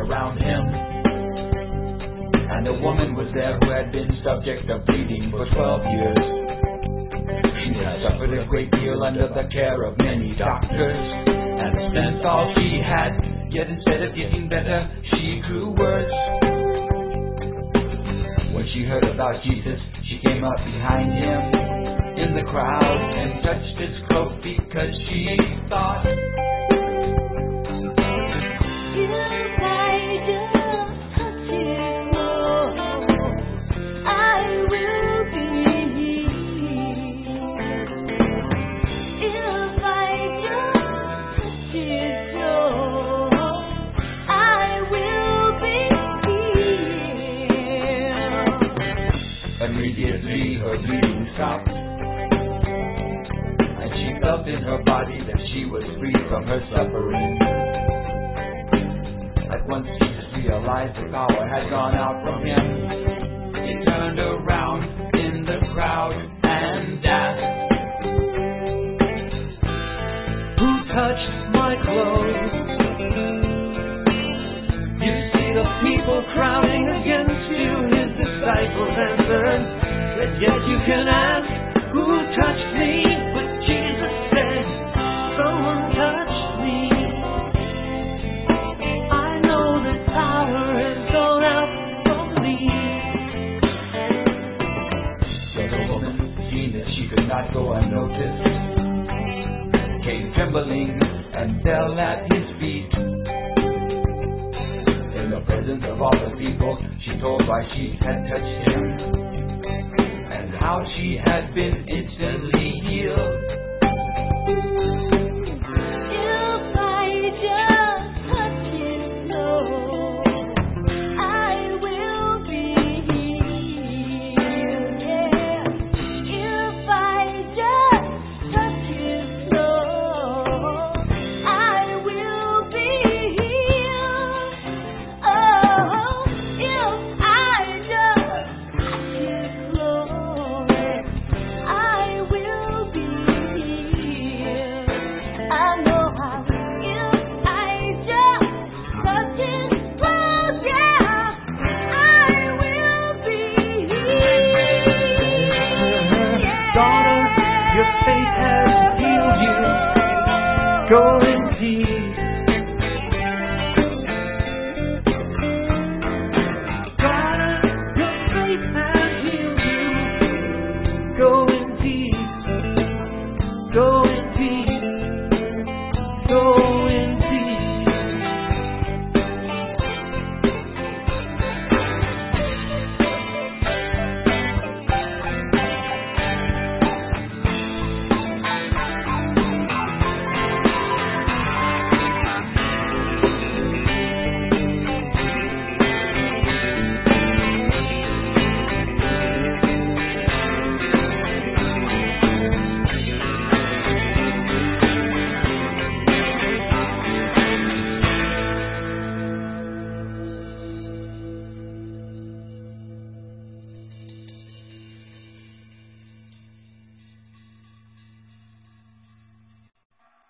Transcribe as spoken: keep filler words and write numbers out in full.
around him. And a woman was there who had been subject of bleeding for twelve years. She had suffered a great deal under the care of many doctors, and spent all she had, yet instead of getting better, she grew worse. When she heard about Jesus, she came up behind him in the crowd and touched his coat, because she thought, immediately her bleeding stopped, and she felt in her body that she was free from her suffering. At once Jesus realized the power had gone out from him. He turned around in the crowd and asked, "Who touched my clothes?" You see the people crowding against you. His disciples answered, "Yes, you can ask, who touched me?" But Jesus said, "Someone touched me. I know the power has gone out from me." So the woman, seeing that she could not go unnoticed, came trembling and fell at his feet. In the presence of all the people, she told why she had touched him, how she had been instantly healed. If I just touch his clothes, I will be healed. Yeah. If I just touch his clothes, I will be healed. Oh, if I just touch his clothes, go in peace.